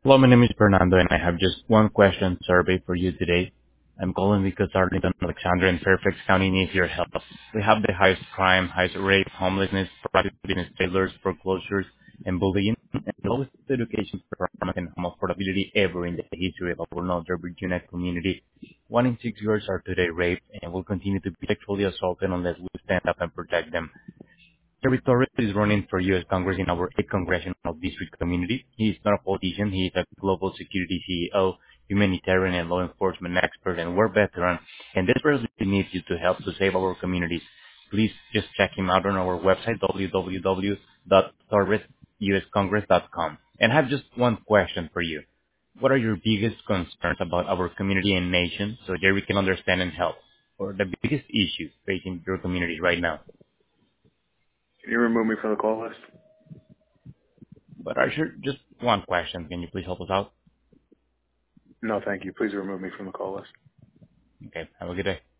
Hello, my name is Fernando, and I have just one question survey for you today. I'm calling because Arlington, Alexandria, and Fairfax County needs your help. We have the highest crime, highest rape, homelessness, private business failures, foreclosures, and bullying, and the lowest education performance and home affordability ever in the history of our Northern Virginia community. 1 in 6 girls are today raped and will continue to be sexually assaulted unless we stand up and protect them. Terry Torres is running for U.S. Congress in our 8th Congressional District community. He is not a politician. He is a global security CEO, humanitarian and law enforcement expert, and war veteran, and desperately needs you to help to save our communities. Please just check him out on our website, www.torresuscongress.com. And I have just one question for you. What are your biggest concerns about our community and nation so Jerry can understand and help? Or the biggest issues facing your community right now? Can you remove me from the call list? But I sure just one question. Can you please help us out? No, thank you. Please remove me from the call list. Okay. Have a good day.